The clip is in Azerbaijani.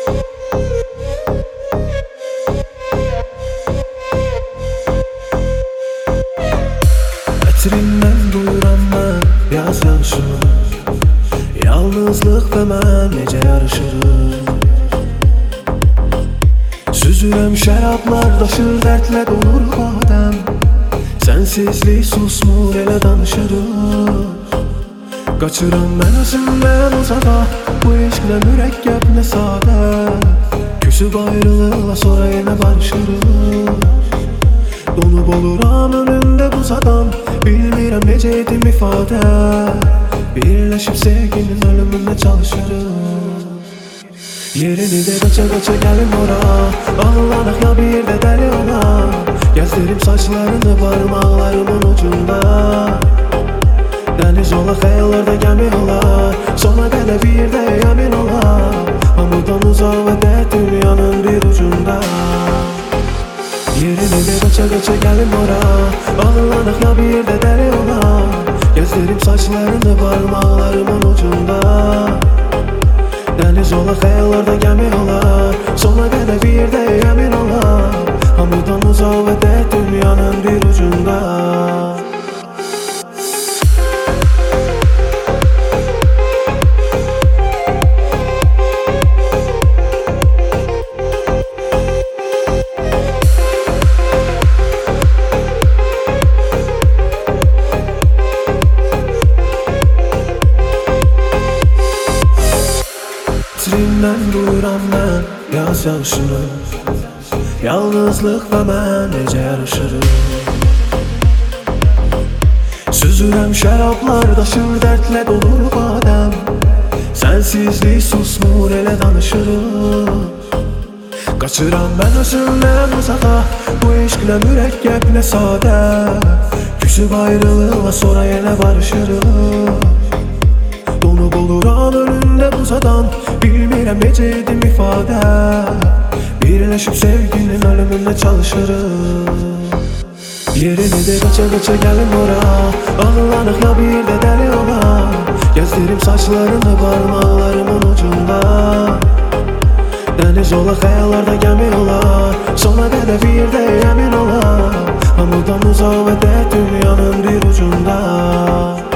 Ətrindən duyuram mən yaz yağışını, yalnızlıq və mən necə yarışırıq. Süzürəm şərablar, daşır dərdlə dolur badəm. Sənsizlik susmur, elə danışırıq. Qaçıram mən özümdən uzağa, bu eşqlə mürəkkəb nə sadə. Küsüb ayrılıqla sonra yenə barışırıq. Donub oluram önündə buzadan, bilmirəm necə edim ifadə. Birləşib sevginin ölümündə çalışırıq. Yerini də qaça-qaça gəlim ora, ağlanaq ya bir də dəli ola. Gəzdirim saçlarını barmaqlarımın ucunda. Dəniz ola, xəyallarda gəmi ola, sona qədər bir də yamin ola. Hamıdan uzaq və də dünyanın bir ucunda. Yerini də qaça-qaça gəlim ora, ağlanaq ya bir də dəli ola. Gəzdirim saçlarını barmaqlarımın ucunda. Dəniz ola, xəyallarda gəmi ola, sona qədər bir də yamin ola. Hamıdan uzaq və də dünyanın bir ucunda. Ətrindən duyuram mən yaz yağışını, yalnızlıq və mən necə yarışırıq. Süzürəm şərablar, daşır dərdlə dolur badəm. Sənsizlik susmur, elə danışırıq. Qaçıram mən özümdən uzağa, bu eşqlə mürəkkəb nə sadə. Küsüb ayrılıqla sonra yenə barışırıq. Donub oluram önündə buzadan, bilmirəm necə edim ifadə. Birləşib sevginin ölümündə çalışırıq. Yerini də qaça-qaça gəlim ora, ağlanaq ya bir də dəli ola. Gəzdirim saçlarını barmaqlarımın ucunda. Dəniz ola, xəyallarda gəmi ola, sona qədər bir də yamin ola. Hamıdan uzaq və də dünyanın bir ucunda.